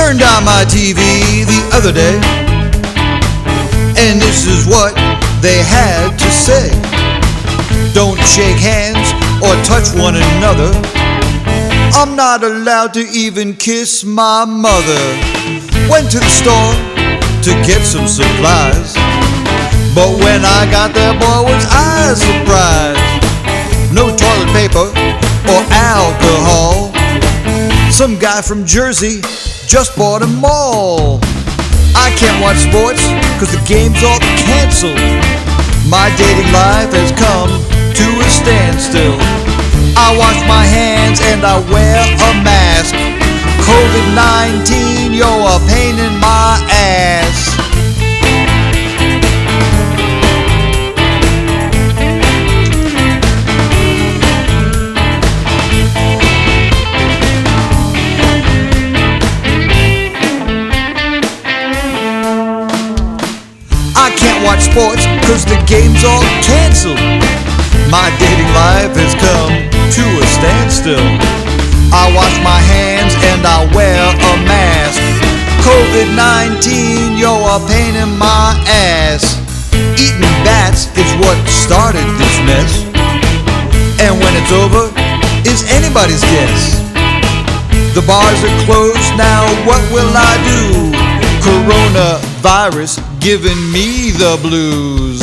Turned on my TV the other day, and this is what they had to say. Don't shake hands or touch one another. I'm not allowed to even kiss my mother. Went to the store to get some supplies, but when I got there, boy, was I surprised. No toilet paper or alcohol. Some guy from Jersey just bought them all. I can't watch sports cause the game's all canceled. My dating life has come to a standstill. I wash my hands and I wear a mask. COVID-19, you're a pain in my ass. I can't watch sports cause the game's all canceled. My dating life has come to a standstill. I wash my hands and I wear a mask. COVID-19, you're a pain in my ass. Eating bats is what started this mess, and when it's over is anybody's guess. The bars are closed now, what will I do? Coronavirus giving me the blues.